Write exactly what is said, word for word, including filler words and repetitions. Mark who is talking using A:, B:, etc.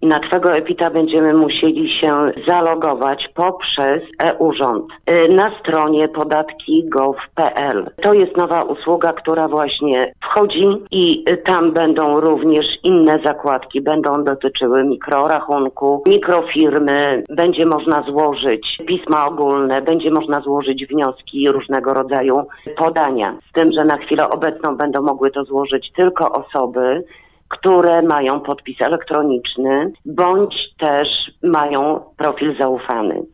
A: Na Twego e-PIT-a będziemy musieli się zalogować poprzez e-Urząd na stronie podatki kropka gov kropka p l. To jest nowa usługa, która właśnie wchodzi i tam będą również inne zakładki. Będą dotyczyły mikrorachunku, mikrofirmy, będzie można złożyć pisma ogólne, będzie można złożyć wnioski i różnego rodzaju podania. Z tym, że na chwilę obecną będą mogły to złożyć tylko osoby, które mają podpis elektroniczny, bądź też mają profil zaufany.